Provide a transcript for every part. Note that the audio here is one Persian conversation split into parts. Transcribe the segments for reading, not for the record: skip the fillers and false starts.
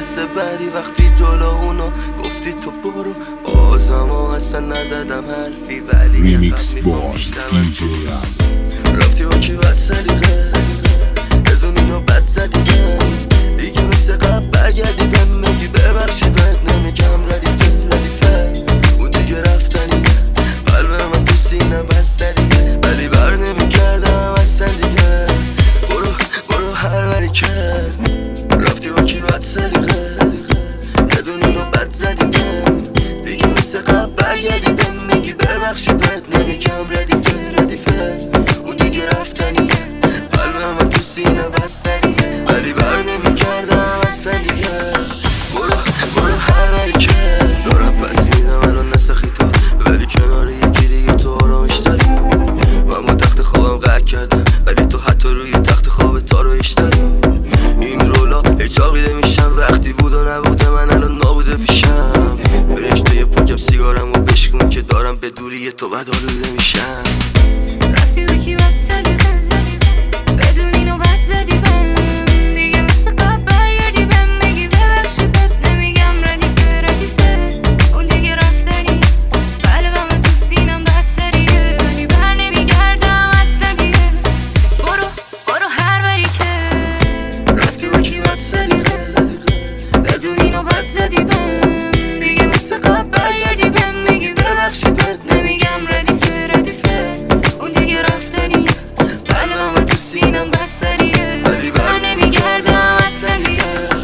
حس بدی وقتی جلو اونا گفتی تو برو، بازم اصلا نزدم حرفی ولی ریمیکس بای دیجی رفتی و کی بد سلیقه بدون اینو بد زدیدم دیگه مثل قبل برگردی بهم بگی ببخشی بهت نمیگم ردیفه اون دیگه رفتنیه قلب من تو سینه بستریه ولی بر نمیکردم اصلا دیگه برو هر وری کرد رفتی و کی بد سلیقه بدون اینو بد زدیدم دیگه مثل قبل برگردی بهم میگی ببخشی بهت نمیگم ردیفه اون دیگه رفتنیه قلب من تو سینه بستریه ولی بر نمیکردم اصلا دیگه برو هر وری کرد دارم پس میدم الان نسخی تو ولی کنار یکی دیگه تو آرامش داری من با تخت خوابم قهر کردم ولی تو حتی روی تخت خواب تا رو ایش داری این رولا هیچ عاقیده میشم وقتی بود و نبوده من الان نابوده پیشم فرشته پاکم سیگارم و بشکن که دارم به دوری تو بد آلوده میشم رفتی و کی بد سلیقه بدون اینو بد زدی بهم دیگه مثل قبل برگردی بهم میگی ببخشی بهت نمیگم ردیفه اون دیگه رفتنی قلبم من تو سینم بستریه ولی بر نمیگردم اصلا دیگه برو هر وری که رفتی و کی بد سلیقه بدون اینو بد زدی بهم دیگه مثل قبل برگردی بهم میگی ببخشی بهت نمیگم ردیفه اون دیگه رفتنی قلبم من تو سینم بستریه ولی بر نمیگردم اصلا دیگه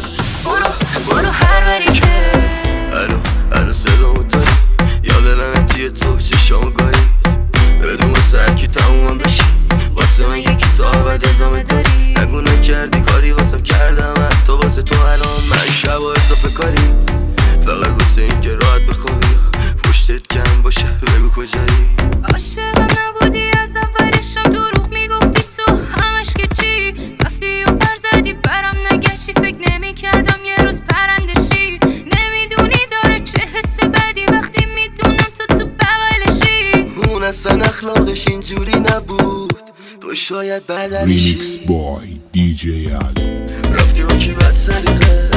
برو هر وری که الو صدامو داری یاد لعنتی تو چشامو گاهی بدون واسه هرکی تمومم بشی واسه من یکی تا ابد ادامه داری نگو نکردی کاری واسم کردم حتی واسه تو الان من شب و اضافه کاری فقط واسه این که راحت بخوابی پشتت کم باشه بگو کجایی عاشقم نبودی از اولشم دروغ میگفتی تو همش که چی رفتی و پر زدی برم نگشتی فکر نمیکردم یه روز پرندشی نمیدونی داره چه حس بدی وقتی میدونم تو بغلشی اون اصلا اخلاقش اینجوری نبود تو شاید بدلشی ریمیکس بای دیجی رفتی و کی بد سلیقه